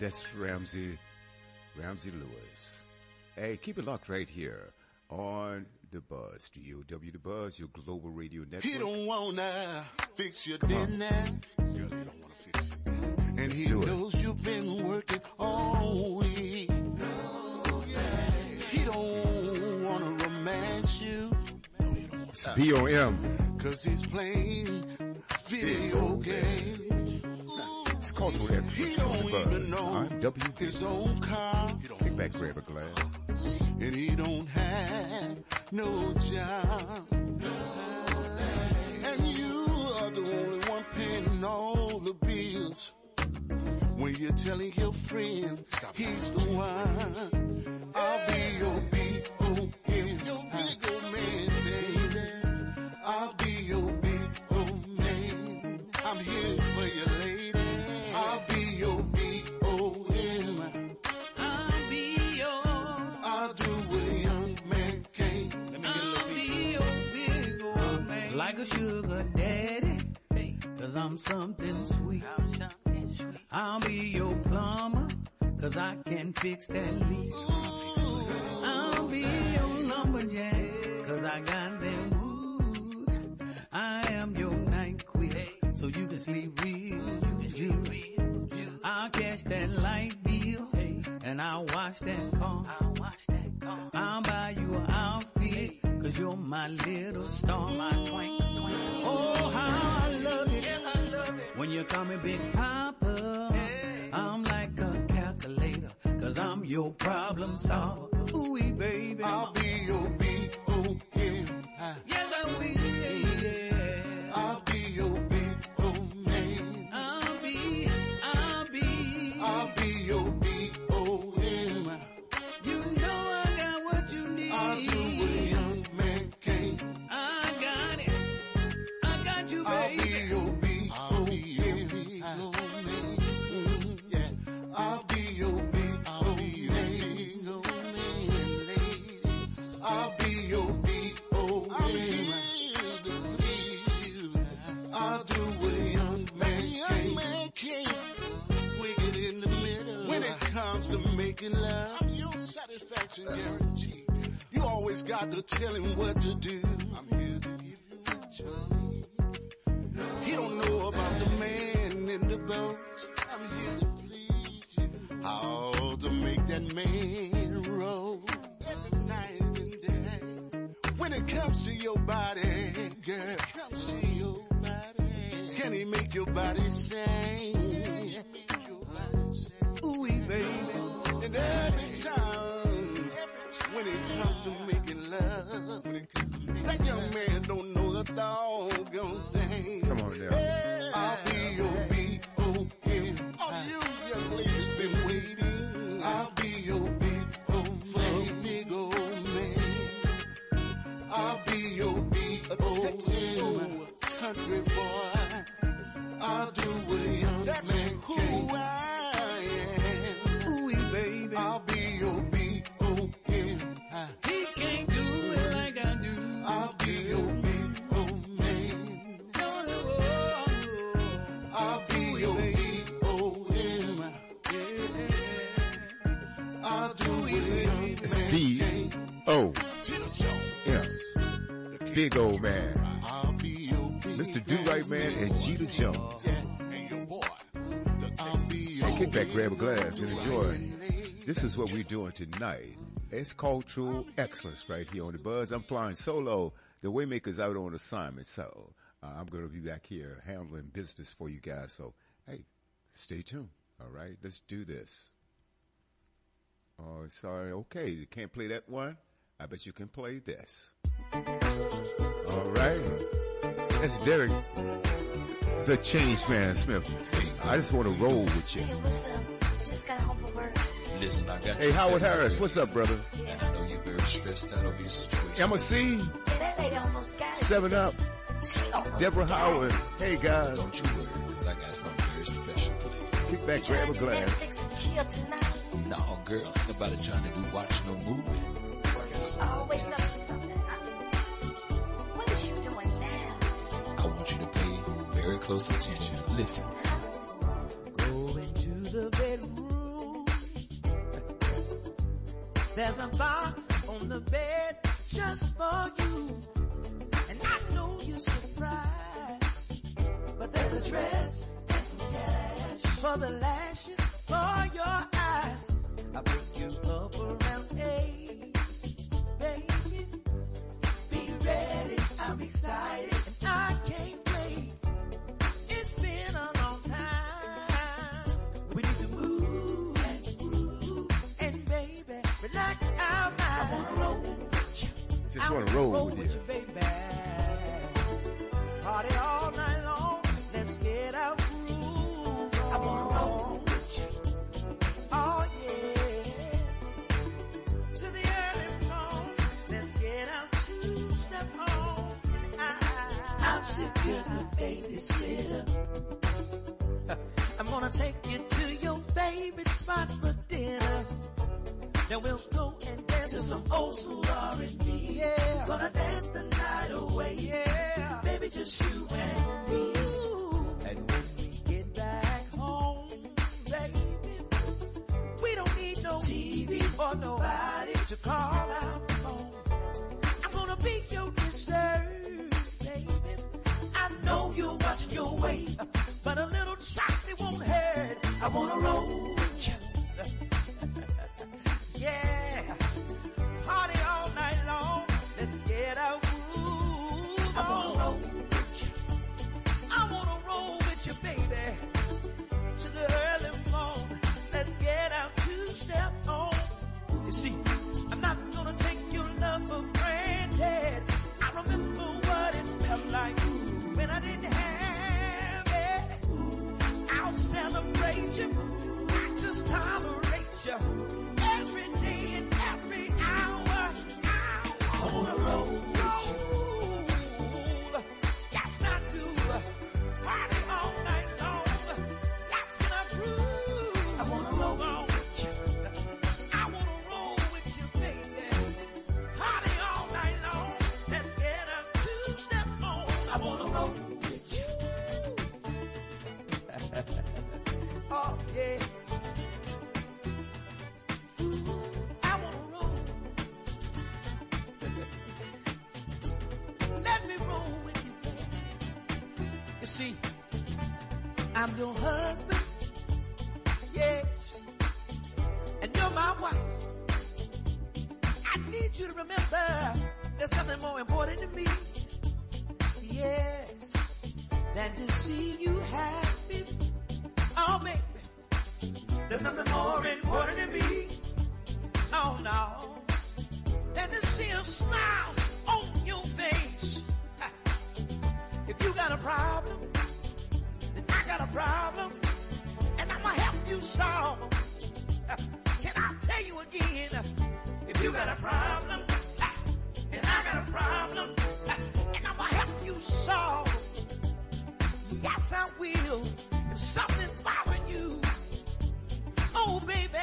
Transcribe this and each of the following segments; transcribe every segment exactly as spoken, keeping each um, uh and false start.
That's Ramsey, Ramsey Lewis. Hey, keep it locked right here on The Buzz. D O W The Buzz, your global radio network. He don't wanna fix your dinner. Girl, he don't wanna fix you. And Let's he knows it. You've been working all week. Oh, yeah. He don't wanna romance you. No, he don't want to. B O M. Cause he's playing video games. It's cultural excellence. He don't even know I'm W B. his own car. Take back, grab a glass. And he don't have no job. And you are the only one paying all the bills. When you're telling your friends he's the one, I'll be your B O M, your big old man, baby. I'll be your big old man. I'm here for you, lady. I'll be your B O M. I'll be your. I'll do what a young man can't. Let me get a little be your big old man. Like a sugar daddy. Cause I'm something sweet. I'm something sweet. I'll be your plumber. Cause I can fix that leak. I'll be your lumberjack. Cause I got that wood. I am your night queen. So you can sleep real. You can sleep real. I'll catch that light bill. And I'll wash that car. I'll wash that car. I'll buy you an outfit. Cause you're my little star. My twinkle twinkle. Oh, how I love it. Yes, I love it. When you call me Big Papa. Hey. I'm like a calculator. Cause I'm your problem solver. Ooh-wee, baby. I'll be your B O M. Yes, I will. Yeah. I'll be your big old man. I'll be, I'll be. I'll be your B O M. You know I got what you need. I'll do what a young man can't. I got it. I got you, baby. I'll be your B O M. Yeah. I'll be your big old man, lady. I'll be your B O M. I'll do what a young man can't. Wicked in the middle. When it comes to making love, I'm your satisfaction guarantee. You always got to tell him what to do. I'm here to give you what you need. He don't know about the man in the boat. I'm here to please you. How to make that man roll every night and day. When it comes to your body, girl, comes to your body. Can he make your body sing? Ooh-wee, baby. And every time, when it comes to making love, that young man don't know the doggone thing. Come on now. Hey, I'll be your B O M. All you young ladies been waiting. I'll be your big old man, big old man. I'll be your big old man, country boy. I'll do what a young That's man who can. I am. Ooh, baby. I'll be your B O M. He can't do it like I do. I'll be your big old man. No, no, no, no. I'll be Ooh, your baby. B O M. Yeah. I'll do what a young It's man B can. O Yeah. M. Big old man. I'll be your big Mister Do-Right Man and Jeter Jones. Yeah. And your boy. I'll be your Hey, kick back, grab a glass, and enjoy. This is what we're doing tonight. It's cultural excellence right here on The Buzz. I'm flying solo. The Waymaker's out on assignment, so uh, I'm going to be back here handling business for you guys. So, hey, stay tuned. All right, let's do this. Oh, sorry. Okay, you can't play that one. I bet you can play this. All right. That's Derek, the Change Man Smith. I just want to roll with you. Hey, what's up? Just got home from work. Listen, I got Hey, you Howard text Harris, me. what's up, brother? And I know you're very stressed out over your situation. Emma C, That lady almost got it. Seven Up, She almost Deborah got Howard. it. Hey, guys. Don't you worry, because I got something very special for you. Kick back, grab a glass. Netflix and chill tonight. No, girl, ain't nobody trying to do watch no movie. Yes. Always up to something. What is you doing now? I want you to pay very close attention. Listen. Go into the bedroom. There's a box on the bed just for you. And I know you're surprised. But there's a dress and some cash for the lashes for your eyes. I pick you up around eight, baby. Be ready, I'm excited and I can't wait. It's been a long time. We need to move and groove and baby, relax our mind. I wanna roll with you. Just wanna roll, roll with, with you. you, baby. Party all night long. Let's get out groove. I wanna roll with you. Oh yeah. To the early morning. Let's get out two step on. I'm sick of the babysitter. I'm gonna take you to your favorite spot for dinner. Then we'll go and dance to some old school R and B. Yeah. Gonna dance the night away. Yeah. Baby, just you and me. And when we get back home, baby, we don't need no T V or nobody to call our phone. I'm gonna be your dessert, baby. I know you're watching your weight, but a little chocolate won't hurt. I wanna roll with you. Yeah, party all night long. Let's get out groove. I wanna roll with you. I wanna roll with you, baby. To the early morning. Let's get out two step on. You see, I'm not gonna take your love for granted. I remember what it felt like when I didn't have it. I'll celebrate you. I just tolerate you. Every day and every hour, hour. I wanna roll, roll. Yes, I do. Party all night long. Lots in a groove. I wanna roll with you. I wanna roll with you, baby. Party all night long. Let's get a two-step on. I wanna roll with you. Oh, yeah. I wanna roll. Let me roll with you, baby. You see, I'm your husband, yes, and you're my wife. I need you to remember there's nothing more important to me, yes, than to see you happy. Oh, baby, there's nothing more important to me. Oh no, than to see a smile on your face. If you got a problem, then I got a problem, and I'ma help you solve. Can I tell you again? If you got a problem, and I got a problem, and I'ma help you solve. Yes, I will. If something's bothering you, oh baby.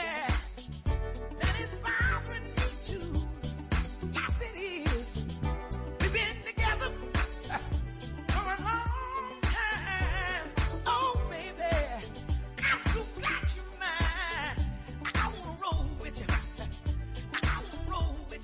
With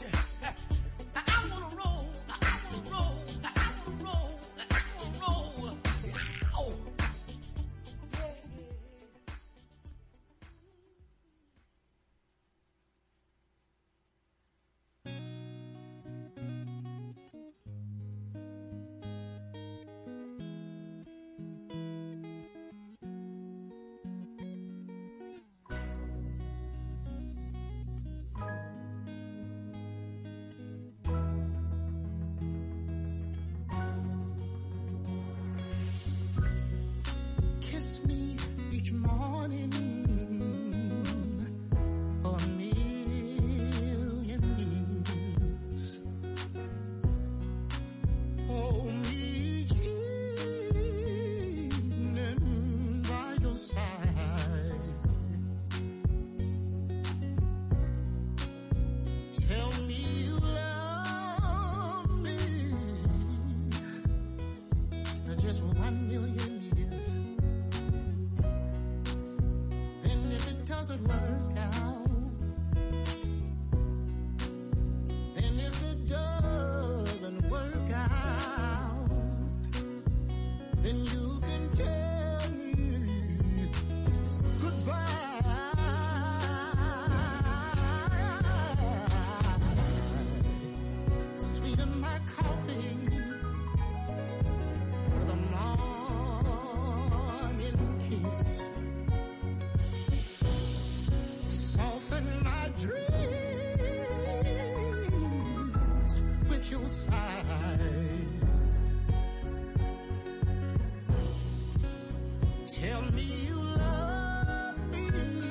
Tell me you love me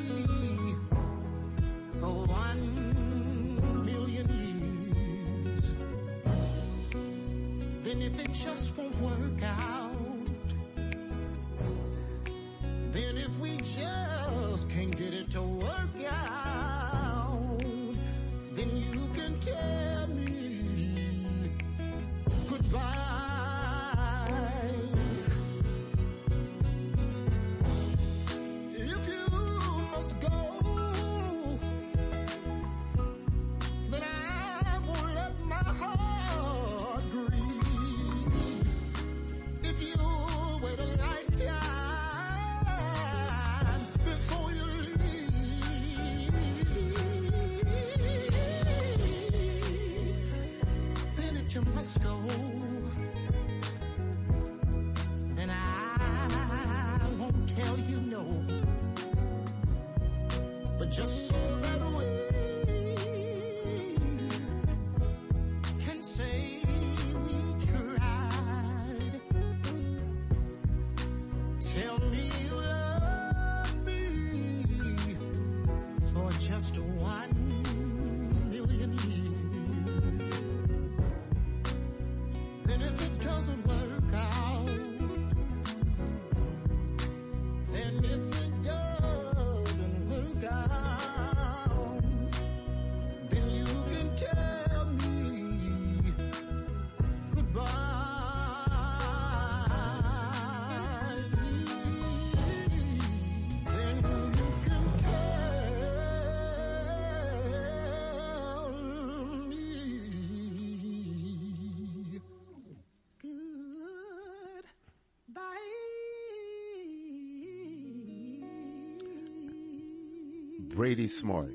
for one million years. Then if it just won't work out, then if we just can't get it to work out, then you can tell me goodbye. You must go, and I won't tell you no, but just so that we can say we tried. Tell me you love me for just one million years. And if it doesn't work out, and if it doesn't work out, then you can tell me goodbye. Then you can tell me Brady Smart.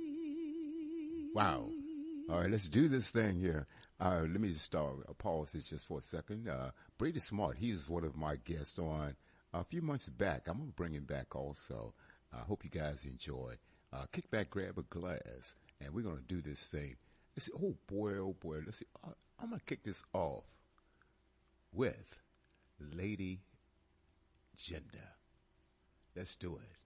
Wow. All right, let's do this thing here. Uh, let me just start. I'll pause this just for a second. Uh, Brady Smart, he's one of my guests on a few months back. I'm going to bring him back also. I uh, hope you guys enjoy. Uh, kick back, grab a glass, and we're going to do this thing. Let's see, oh, boy, oh, boy. Let's see. Uh, I'm going to kick this off with Lady Gender. Let's do it.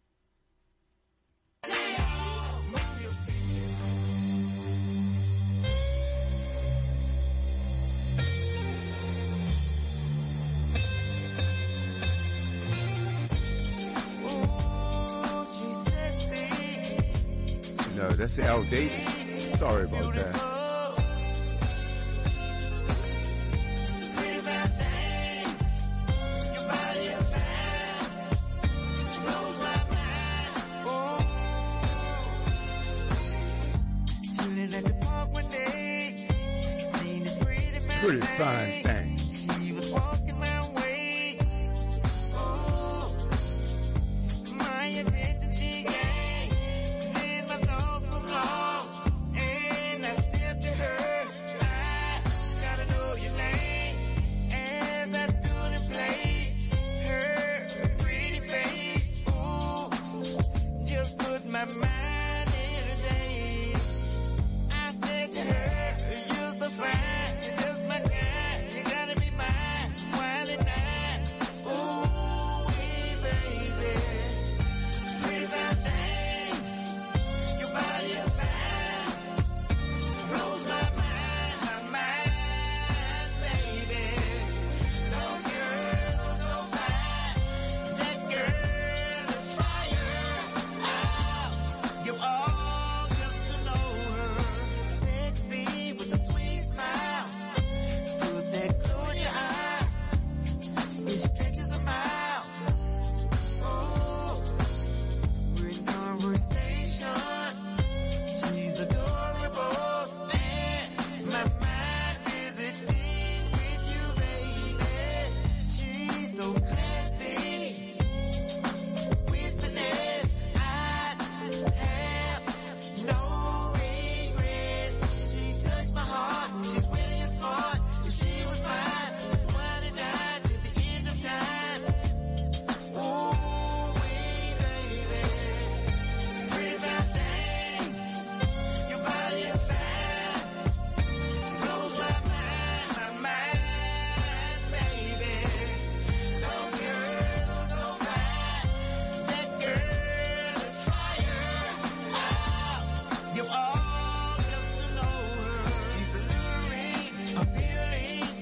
No, that's Al Davis. Sorry about that. Pretty fine thing. She was walking my way. Oh, my attention she gained. Then my thoughts was lost, and I stepped to her. I gotta know your name. As I stood in place, her pretty face, ooh, just put my mind in a daze. I said to her, you're so fine.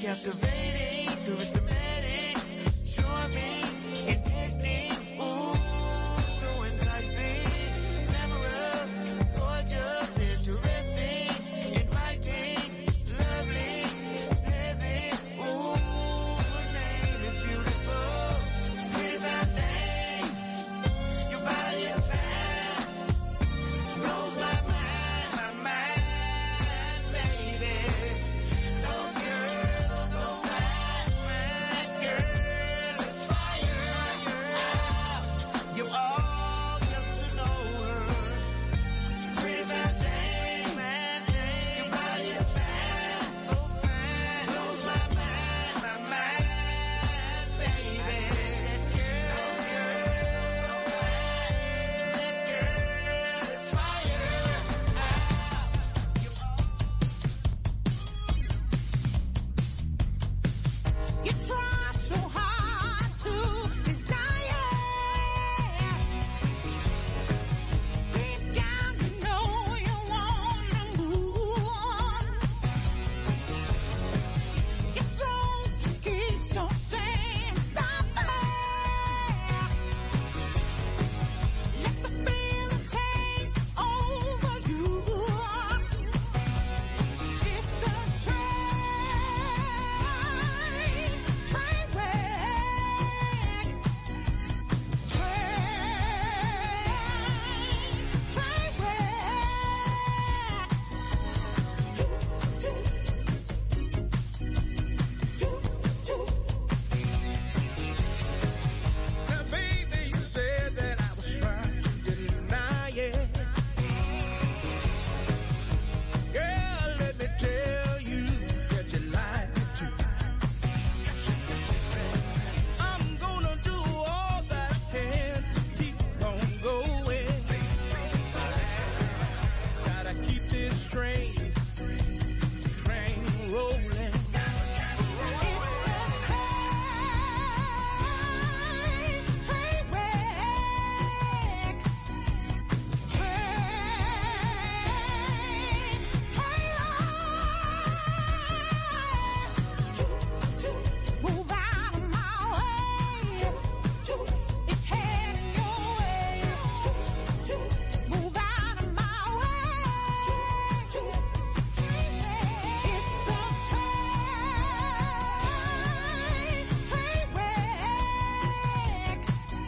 captivating, charismatic, showing me and tasting, ooh, so enticing, glamorous, gorgeous, interesting, inviting, lovely, pleasant, ooh, her name is beautiful, pretty fine thing, your body is fine, blows my mind, my mind, baby. Those girls, those fine, fine girls, fire, you all just to know her. Pretty fine thing, man, your body is fine, so fine, blows my mind, my mind, baby. Those girls, so fine, that girl is fire. You try so hard to deny it. Deep down you know you wanna move on. Your soul just keeps on saying stop there. Let the feeling take over you. It's a train, train wreck, train, train wreck. Choo, choo, choo, choo. Now, baby, you said that I was trying to deny it. Girl, let me tell you that you lied to. I'm gonna do all that I can to keep on going. Gotta keep this train, train rolling. It's a train, train wreck. Move out of my way. It's heading your way. Move out of my way. It's the train, train wreck.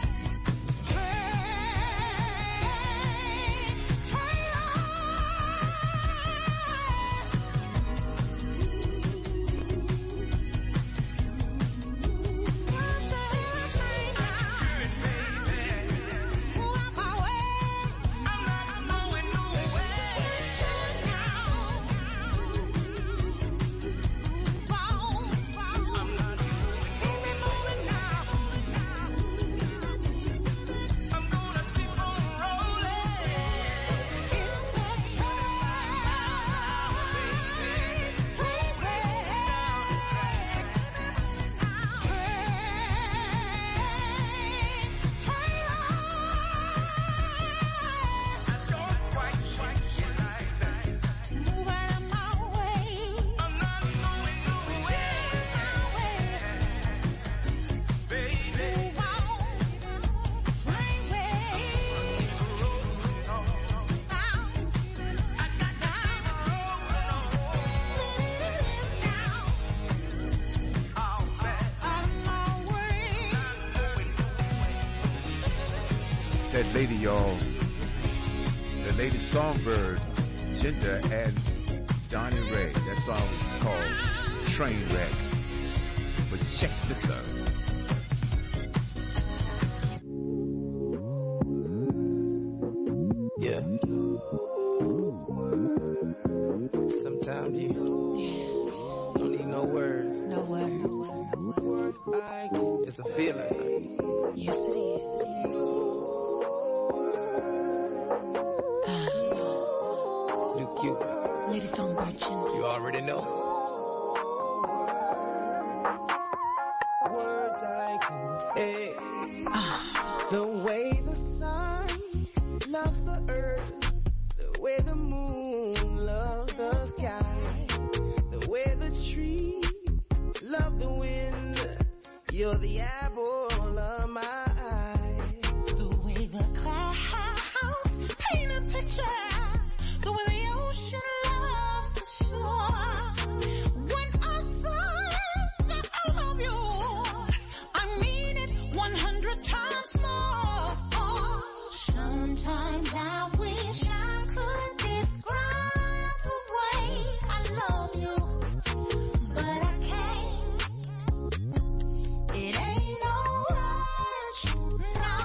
Move out of my way. I'm not going nowhere. Baby, move on. Train wreck. I got down. Out of my way. That lady, y'all, the lady Songbird, Ginger, and Johnny Ray. That song is called Trainwreck. But check this out. Yeah. Sometimes you don't need no words. No words. It's a feeling. Yes, it is. You cute. Lady Songbird Ginger. You already know. Words I can say. The way the sun loves the earth, the way the moon loves the sky, the way the trees You're the apple of my eye. The way the clouds paint a picture, the way the ocean loves the shore. When I say that I love you, I mean it one hundred times more. Sometimes I wish I could describe the way I love you, but I can't. It ain't no rush, no.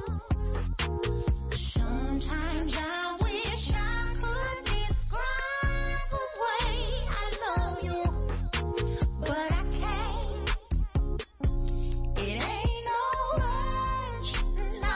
Sometimes I wish I could describe the way I love you, but I can't. It ain't no rush, no.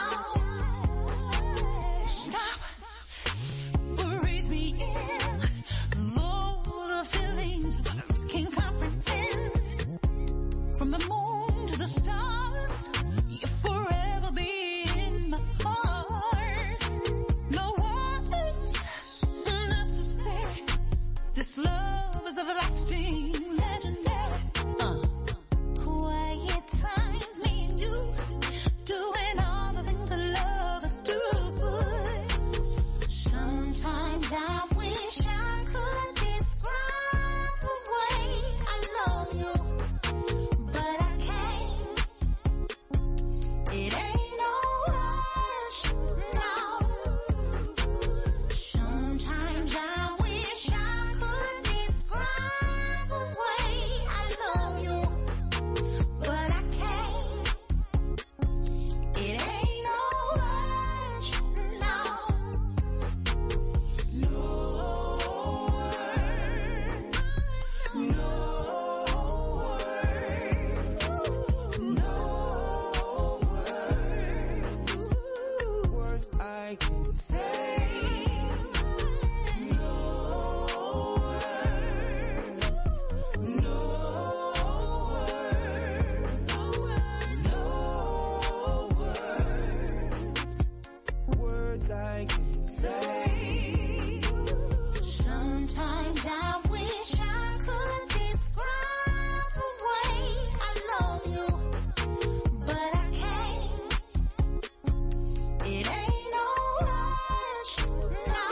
Stop, breathe me in. All the feelings words can't comprehend. From the moon to the stars, you'll forever be in my heart. No words necessary. This love is everlasting, legendary. Uh. Quiet times, me and you, doing all the things that lovers do. Sometimes I wish I could describe the way I love you, but I can't. It ain't no rush, no. Sometimes I wish I could describe the way I love you, but I can't. It ain't no rush, no. No words, no words, no words, Words I can say. No words, no words, no words. Words I can say. Sometimes I wish I could describe the way I love you, but I can't. It ain't no rush, no.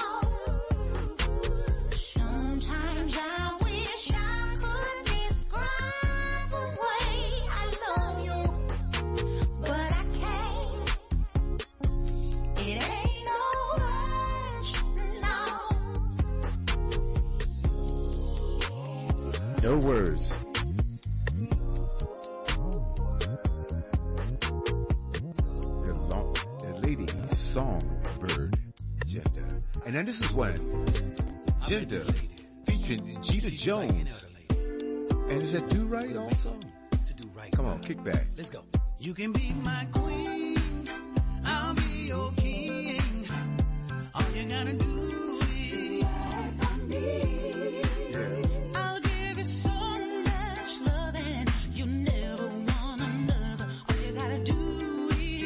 Sometimes I wish I could describe the way I love you, but I can't. It ain't no rush, no. No words. The, long, the lady songbird, Gender. And then this is one, Gender, featuring Jeter Jones. And is that Do Right also? To do right. Come on, kick back. Let's go. You can be my queen, I'll be your king. All you gotta do is Yeah. I'll give you so much love and you never want another. All you gotta do is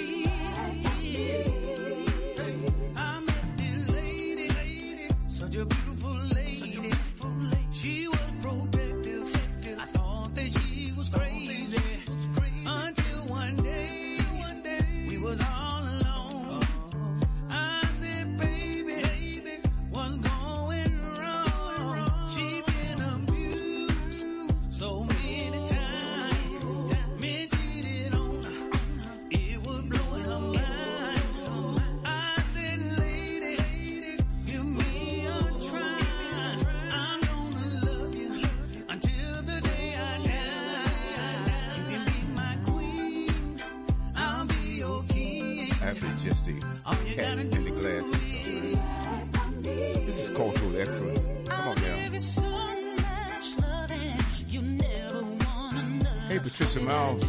I met this lady, such a beautiful lady. She was protective. I thought that she was crazy. Until one day, we was all alone. I said, baby, what's going wrong? She been abused so many times. Men cheated on her. It was blowing her mind. I said, lady, give me a try. I'm gonna love you until the day I die. You can be my queen, I'll be your king. After just the All you hat gotta and do the glasses. This is cultural excellence. Come I'll on now. give you so much love and you never want another. Hey, Patricia Miles.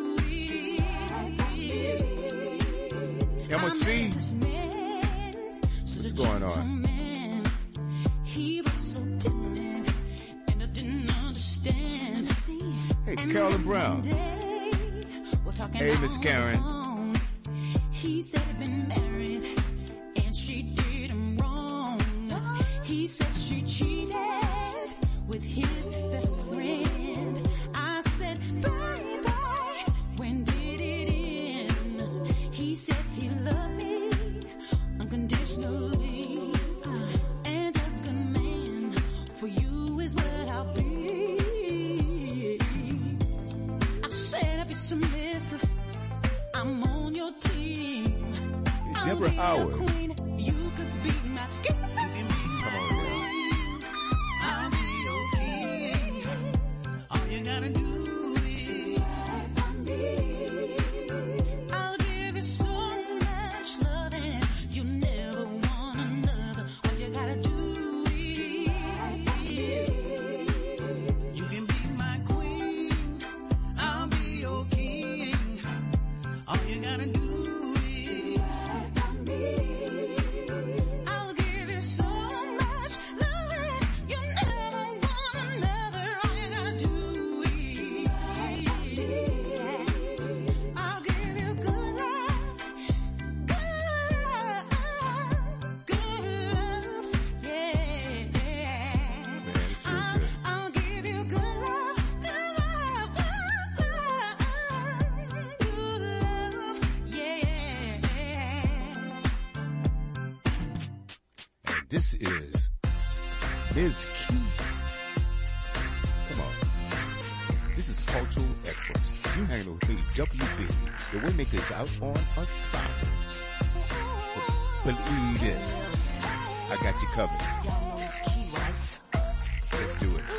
Emma C. What's going on? He was so timid and I didn't understand. Hey, Carolyn Brown. Hey, Miss Karen. He said he'd been married and she did him wrong. He said she cheated with his best friend. I said, baby, when Come on now. I'll be your king. All you gotta do is I'll give you so much loving. You never want another. All you gotta do is you can be my queen. I'll be your king. All you gotta do is I'll give you so much loving. You never want another. All you gotta do is I'll give you good love, good love, good love, yeah. Man, it's real I'll, good. I'll give you good love, good love, good love, good love, yeah. And this is Miz Keith. Come on. This is Cultural Excellence. You hanging with me, W B. The Waymakers out on assignment. Believe this. I got you covered. Let's do it.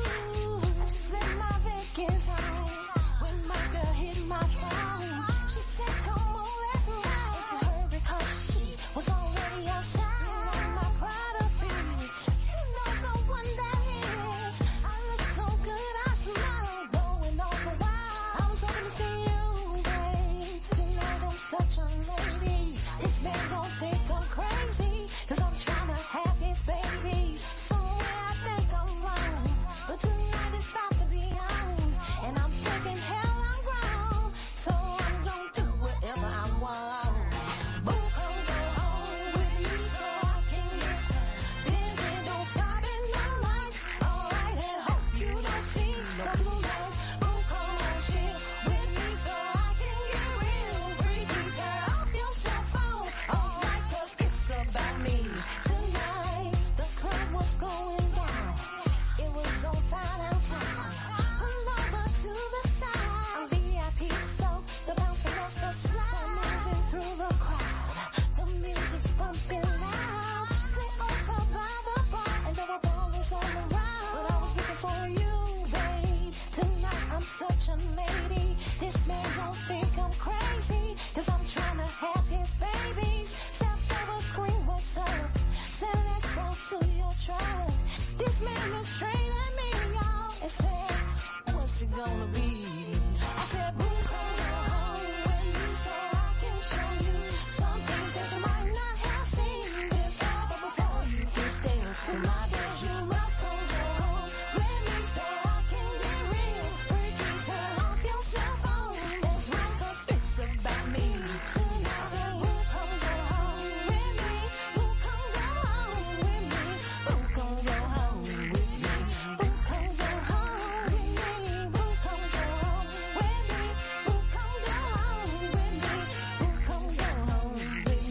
Spent my vacation when my girl hit my phone. She said, come on, let's ride to her because she was already outside. My pride of feet. You know the one that is. I look so good, I smile, going all the while. I was hoping to see you, babe. Tonight I'm such a lady. This man gon' think I'm crazy, cause I'm trying to have his baby. Somewhere I think I'm wrong, but tonight it's about to be on. And I'm thinking, hell, I'm grown, so I'm gonna do whatever I want. Boo, come go home with me so I can get busy. Don't start in my life, alright, and hope you don't see the blue lights. Boo, come on, chill with me so I can get real freaky. Turn off your cell phone all night, cause it's about me. Tonight, the club was going down. It was on fire downtown. Pull over to the side. I'm V I P, so the bouncer lost the slide. Moving through the crowd. The music's bumping loud. Sit over by the bar, and there were ballers all around. But I was looking for you, babe. Tonight I'm such a lady. This man don't think I'm crazy, cause I'm trying to have his babies. Stepped over, scream, what's up? Said, let's go to your truck. This man is straight at me, y'all, and said, what's it gonna be? I said, boo, come go home with me so I can show you some things that you might not have seen before. But before you can stay in my bed, you must come go home with me so I can get real freaky. Turn off your cell phone. That's right, cause it's about me. Tonight, say, boo, come go home with me. Boo, come go home with me. Boo, come go home with me. Boo, come go home with me. Boo, come go home with me. Boo, come go home with me. Boo, come go home with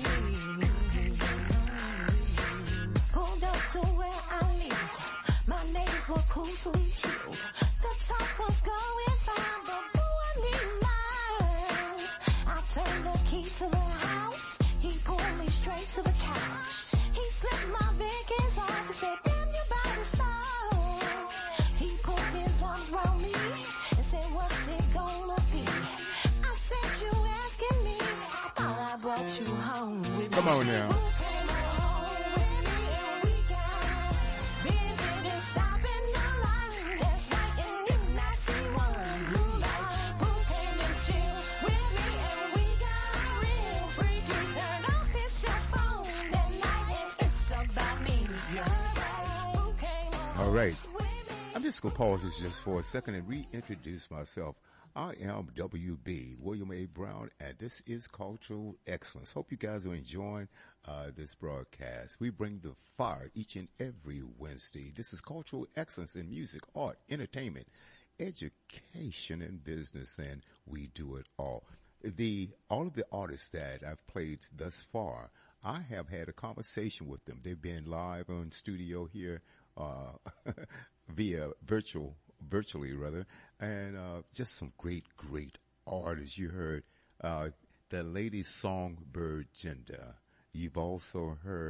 me. Pulled up to where I lived. My neighbors were cool, so we chilled. The talk was going fine, but boo, I need miles. I turned the key to the house. He pulled me straight to the couch. He slipped my Vicks off and said, damn, your body's soft. He put his arms around me and said, what's it gonna be? I said, you asking me. I thought I brought you home with me. Come on now. Boo came home with me and we got busy, then stopping the line. That's right, and did not see one blue light. Boo came and chilled with me and we got real freaky. Turned off his cell phone that night and it's about me. Boo came home All right. with me. I'm just going to pause this just for a second and reintroduce myself. I am W B, William A. Brown, and this is Cultural Excellence. Hope you guys are enjoying uh, this broadcast. We bring the fire each and every Wednesday. This is Cultural Excellence in music, art, entertainment, education, and business, and we do it all. The all of the artists that I've played thus far, I have had a conversation with them. They've been live on studio here uh, via virtual virtually rather, and uh, just some great, great artists. You heard uh, the lady Songbird Gender. You've also heard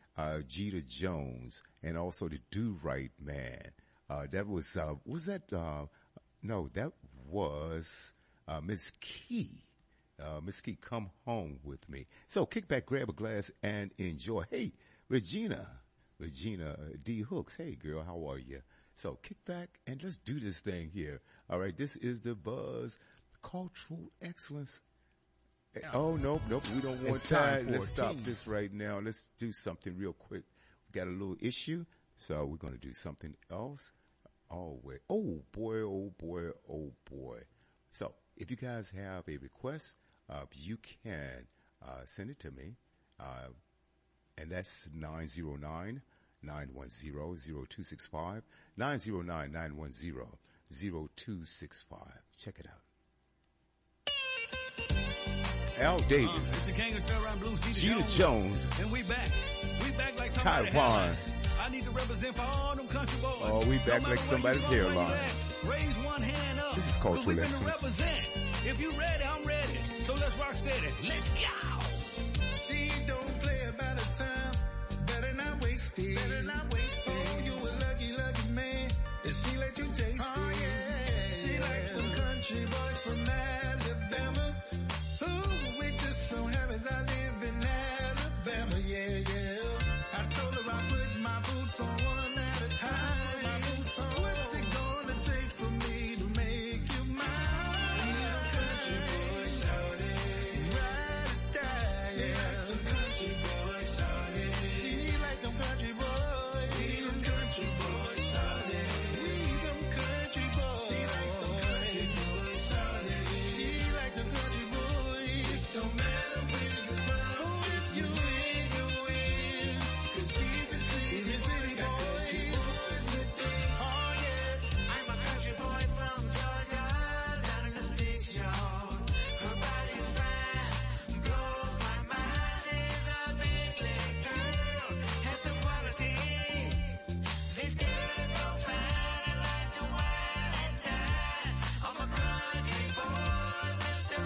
uh, Jeter Jones, and also the Do Right Man. Uh, that was, uh, was that, uh, no, that was, uh, Miss Key. Uh, Miss Key, Come Home With Me. So kick back, grab a glass, and enjoy. Hey, Regina, Regina D. Hooks. Hey, girl, how are you? So kick back and let's do this thing here. All right, this is the Buzz Cultural Excellence. Oh, nope, nope, we don't want It's time that. for Let's a stop tease. this right now. Let's do something real quick. We got a little issue, so we're going to do something else. Oh, wait. Oh, boy, oh, boy, oh, boy. So if you guys have a request, uh, you can uh, send it to me, uh, and that's nine zero nine, nine one zero, zero two six five, nine zero nine, nine one zero, zero two six five. Check it out. Al Davis, Uh, it's the King of Thurround Blues, Jeter Jeter Jones. Jones, And we back. We back like somebody's Taiwan. hairline. I need to represent for all them country boys. Oh, we back No like matter where somebody's you from, where you hairline. at, raise one hand up. This is cultural 'Cause we finna excellence. represent. If you ready, I'm ready. So let's rock steady. Let's go. She don't play about her time. Better not waste it. Better not waste it. Oh, you a lucky, lucky man. And she let you taste it. Oh, yeah. She like them country boys from Alabama. Ooh, we just so happy I live in Alabama. Yeah, yeah. I told her I put my boots on one at a time. My boots on. What's it gonna take for me to make you mine? Country boy, shout it. Ride or die. She like them country boys, shout it. She like them country boys. We them country boys, shout it. We them country boys. She like them country boys, shout it. She like them country boys. It don't matter where you're from. Oh, if you win, you win. 'Cause even city, city boys with me. Oh yeah. I'm a country boy from Georgia, down in the sticks, y'all. Her body's fine, blows my mind. She's a big leg girl, has some quality. This girl is so fine, I like to wine and dine. I'm a country boy with the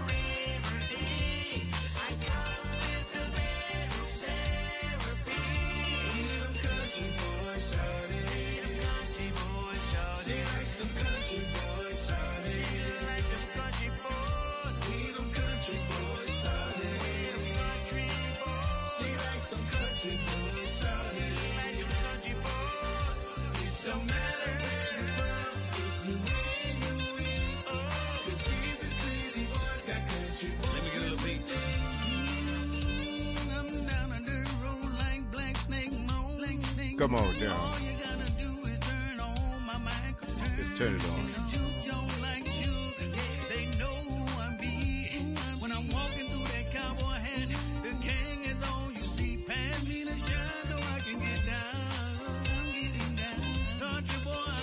remedy. I come with the bedroom therapy. We them country boys, shout it. We them country boys, shout it. She like them country boys, shout it. She like them country boys. We them country boys, shout it. We them country boys. She like them country boys, shout it. She like them country boys. It don't matter where you're from. If you win, you win. Oh, 'cause even city boys got country boys. Let me get a little beat. Mm, I'm down a dirt road like Black Snake Moan. Black Snake Come on Moan. down. All you gotta do is turn on my mic. Let's turn it on. Juke Jones like sugar. They know who I be. When I'm walking through that cowboy hat, the king is all you see. Pass me the shine so I can get down. I'm getting down. Country boy,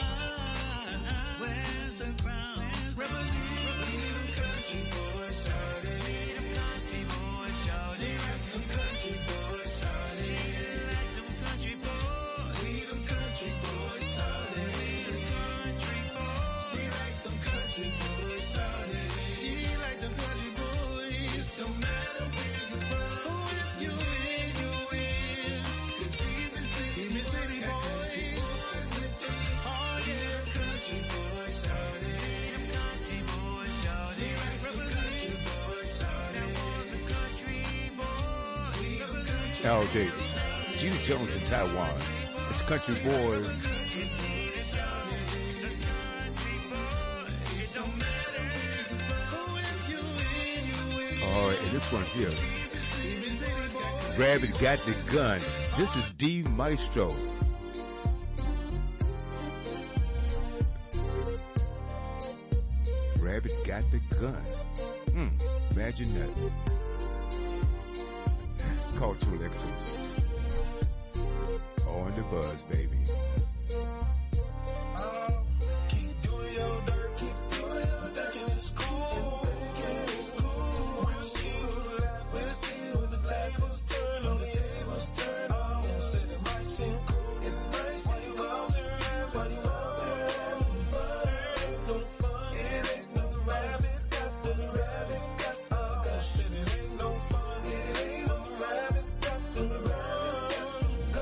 where's the crown? Represent. Country boys, shout it. Them country boys, shout it. Them country boys, shout it. Like them country boys. We them country boys, shout it. We them country boys. She like them country boys, shout it. She like them country boys. Don't matter where you're from. Oh, if you win, you win. 'Cause even city boys got country boys with them. Oh yeah, country boys, shout it. Them country boys, shout it. She like them country boys, shout it. That was a country boy. We them country Al Davis, Jeter Jones in Taiwan. It's Country Boys. All right, and this one here. Rabbit got the gun. This is D Maestro. Rabbit got the gun. Hmm, imagine that. Cultural excellence. On the Buzz, baby. Keep doing your dirt, keep doing your dirt, and it's cool. It's cool. We'll see who laugh, we'll see when the tables turn, on the tables turn. Oh, said it might seem cool, it might seem cool. Everybody out there having fun. It ain't no fun, it ain't no rabbit got the rabbit got the gun. Said it ain't no fun, it ain't no rabbit got the rabbit got the gun.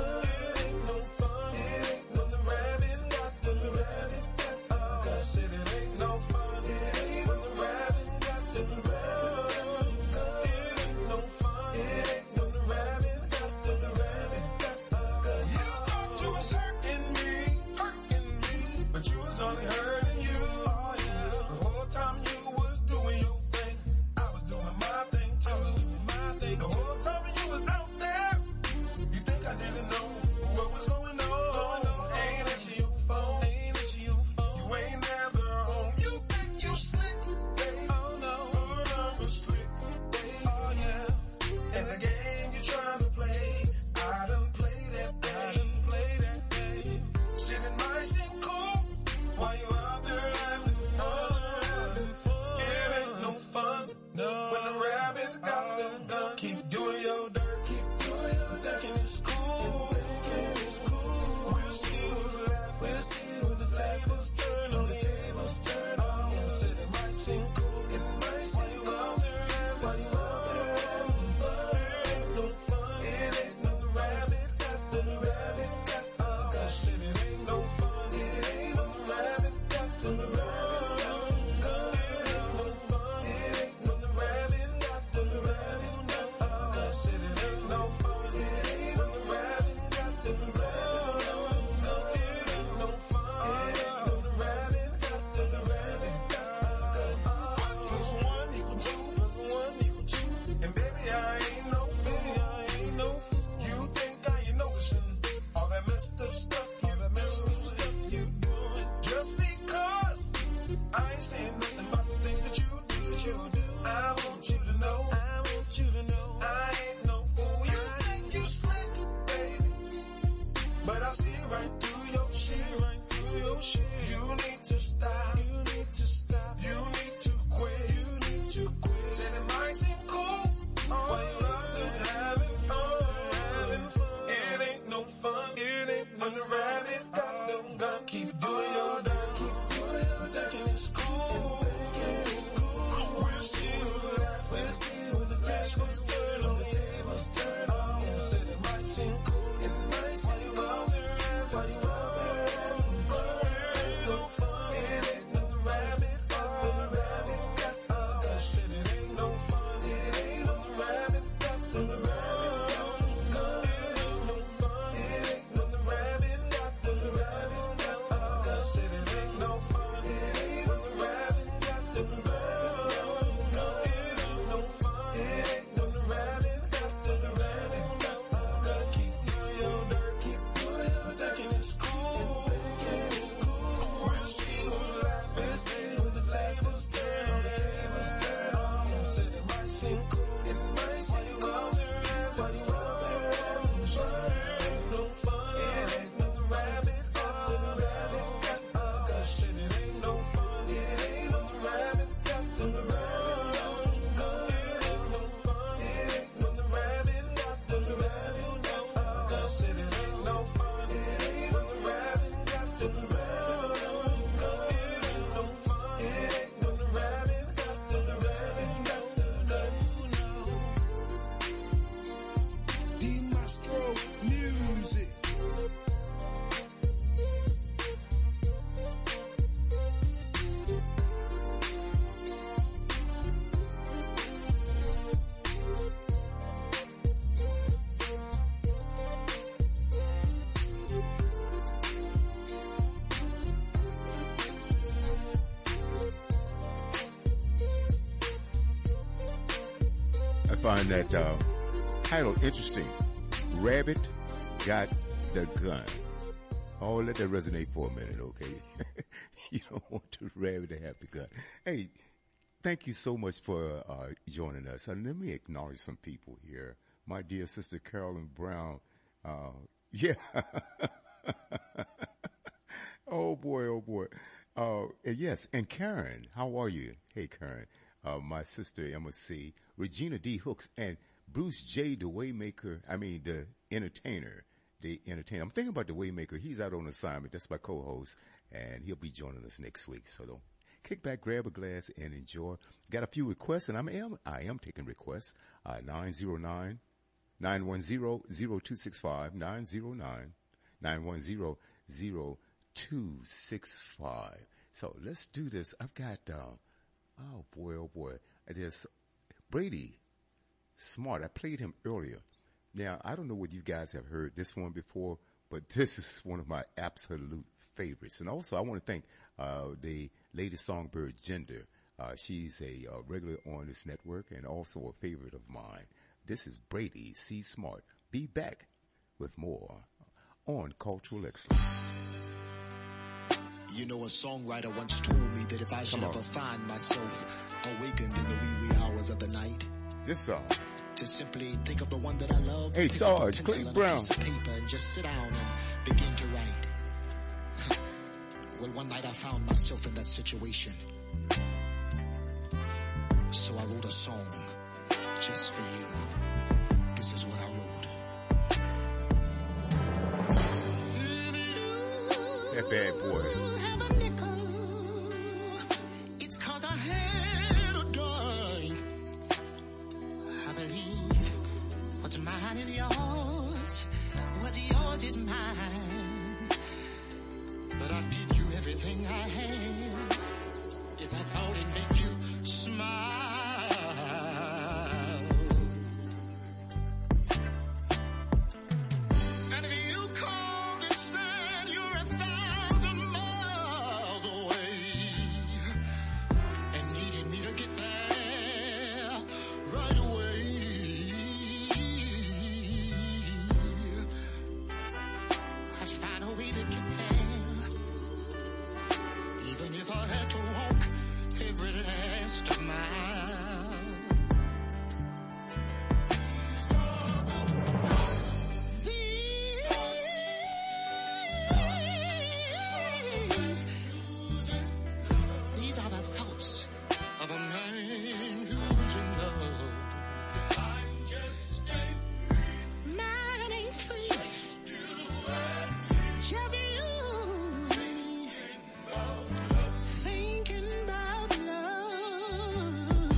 find that uh, title interesting. Rabbit Got the Gun. Oh, let that resonate for a minute, okay? You don't want the rabbit to have the gun. Hey, thank you so much for uh, joining us. And let me acknowledge some people here. My dear sister Carolyn Brown. Uh, yeah. Oh, boy, oh, boy. Uh, and yes, and Karen, how are you? Hey, Karen. Uh, my sister Emma C. Regina D. Hooks and Bruce J. the Waymaker. I mean, the entertainer. The entertainer. I'm thinking about the Waymaker. He's out on assignment. That's my co-host. And he'll be joining us next week. So don't kick back, grab a glass, and enjoy. Got a few requests, and I am, I am taking requests. Uh, nine zero nine, nine one zero, zero two six five, nine zero nine, nine one zero, zero two six five. So let's do this. I've got, uh, oh boy, oh boy. There's Brady Smart. I played him earlier. Now, I don't know what you guys have heard this one before, but this is one of my absolute favorites. And also, I want to thank uh, the lady songbird Gender. Uh, she's a uh, regular on this network and also a favorite of mine. This is Brady C. Smart. Be back with more on Cultural Excellence. You know, a songwriter once told me that if I should ever find myself awakened in the wee wee hours of the night, this song, to simply think of the one that I love. Hey, Sarge, Clint Brown. Piece of paper and just sit down and begin to write. Well, one night I found myself in that situation. So I wrote a song just for you. This is what I wrote. That bad boy. It's cause I had a dime. I believe what's mine is yours. What's yours is mine. But I'd give you everything I had if I thought it'd make you smile. And if you called and said you're a thousand miles away and needed me to get there right away, I'd find a way to get there, even if I had to walk every last mile. These, these are the thoughts of a man who's in love. I just ain't free. Man ain't free. Just you. Thinking about love.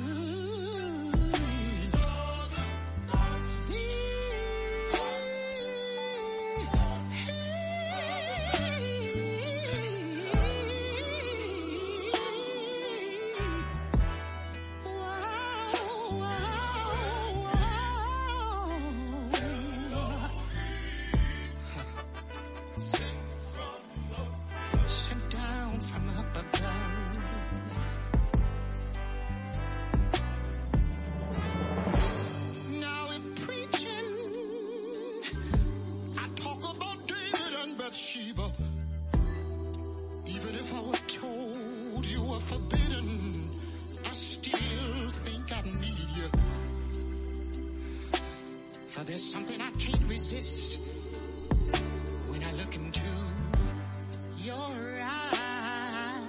Sent down from up above. Now in preaching, I talk about David and Bathsheba. Even if I were told you were forbidden, I still think I need you. For there's something I can't resist when I look into your eyes.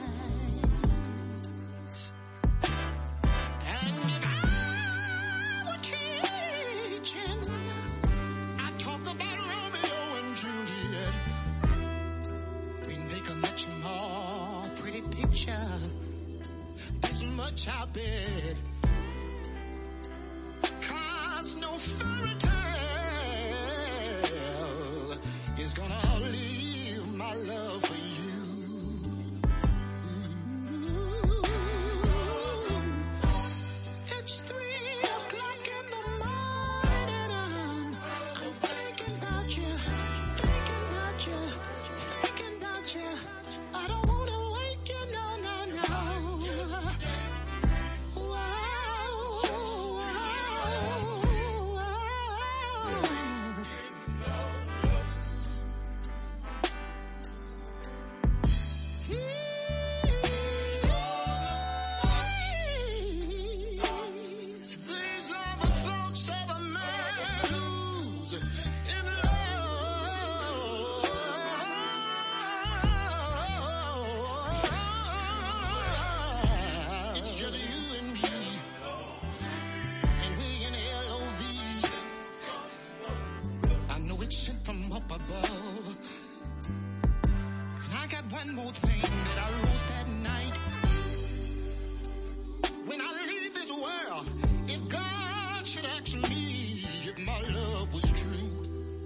And if I were teaching, I talk about Romeo and Juliet. We make a much more pretty picture. This much I bet. 'Cause no fairy tale is gonna leave my love for you. It's three o'clock in the morning. I'm, I'm thinking about you, thinking about you, thinking about you. I don't wanna wake you, no, no, no. Wow, wow. one more thing that I wrote that night. When I leave this world, if God should ask me if my love was true,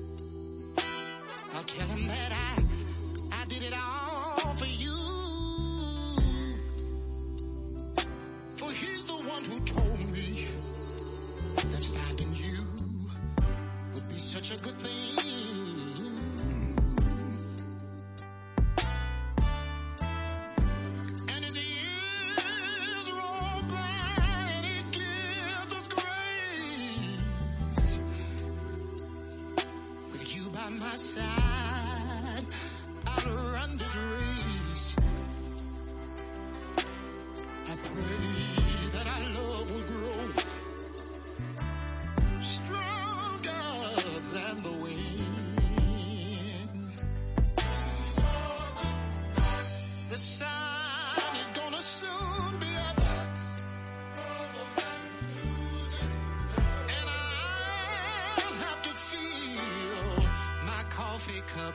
I'll tell him that I, I did it all for you. For he's the one who told me that finding you would be such a good thing. And his ears roll by and he gives us grace. With you by my side, I'll run this race. I pray that our love will grow stronger than the wind. The sun is gonna soon be up, and I'll have to fill my coffee cup.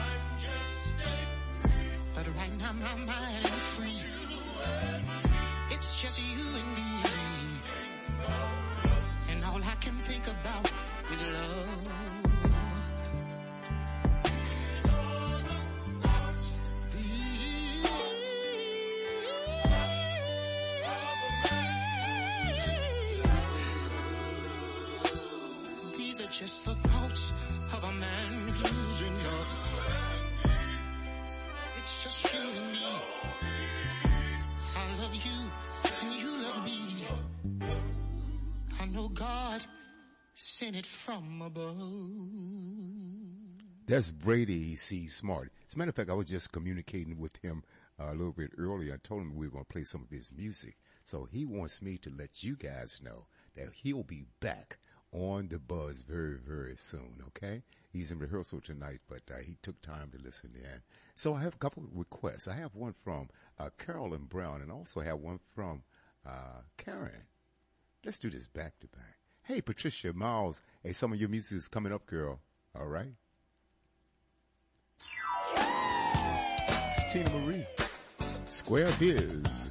But right now my mind is free. It's just you and me, and all I can think about is love. These are just the thoughts of a man who's in love. It's just you and me. I love you, and you love me. I know God sent it from above. That's Brady C. Smart. As a matter of fact, I was just communicating with him uh, a little bit earlier. I told him we were going to play some of his music. So he wants me to let you guys know that he'll be back on the Buzz very, very soon, okay? He's in rehearsal tonight, but uh, he took time to listen in. So I have a couple of requests. I have one from uh, Carolyn Brown, and also have one from uh, Karen. Let's do this back to back. Hey, Patricia Miles. Hey, some of your music is coming up, girl. All right? It's Tina Marie. Square Biz.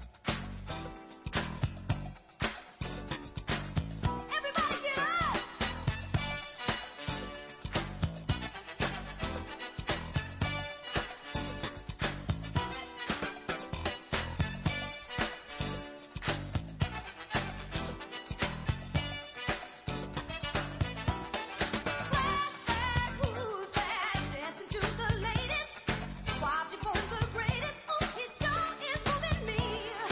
Dancing to the latest, swapped it for the greatest. Ooh, he sure is moving me.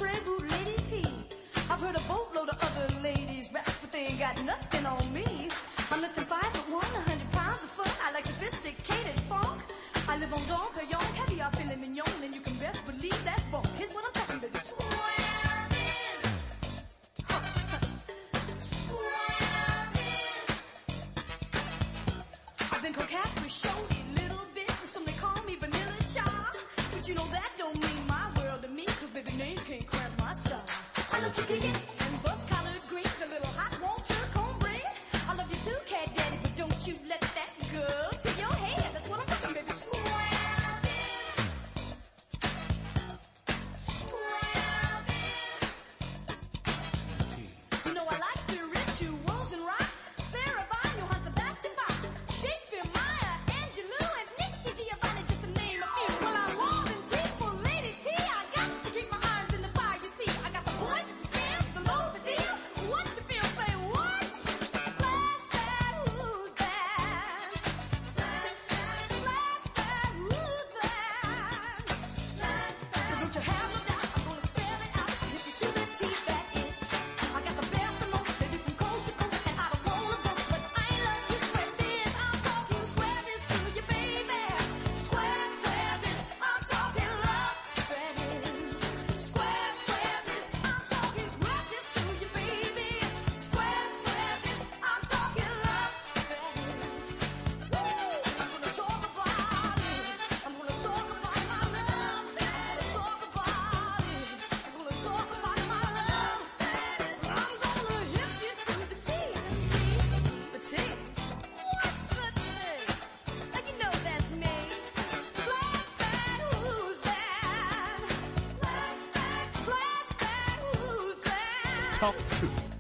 Tribute Lady T. I've heard a boatload of other ladies rap, but they ain't got nothing on me. I'm less than five foot one, a hundred pounds of fun. I like sophisticated funk. I live on Don Perignon, caviar, filet mignon, and you can best believe that's bunk. Here's what I'm talking about. I've been coquette with Shorty a little bit, and some they call me Vanilla Child. But you know that don't mean my world to me, cause baby names can't cramp my style. I love you dig it, and bus collared greens, a little hot water cornbread. I love you too, cat daddy, but don't you let that go to your head. That's what I'm talking, baby. You know I like spirituals and rock. Sarah Vaughan, Johann Sebastian Bach, Shakespeare, Maya Angelou, and Nikki Giovanni, just to name a few. Well, I'm more than people, Lady T. I got to keep my irons in the fire, you see. I got the point, the scam, the low, the deal. What's the feel? Say what? Blast that, who's that? Blast that, blast that, who's that? So don't you have no doubt, I'm gonna spell it out. If you to the T, that is. I got the best and most, baby, from coast to coast, and I don't wanna boast, but I love you square this. I'm talking square this to you, baby. Square, square this, I'm talking love, square this. Square, square this, I'm talking square this to you, baby. Square, square this, I'm talking love, square this. Woo! I'm gonna talk about it. I'm gonna talk about my love. I'm gonna talk about it. I'm gonna talk about my love. I'm gonna hit you to the T. The T. What's the T? Like you know that's me. Blast that, who's that? Blast that, blast that, who's that? Talk to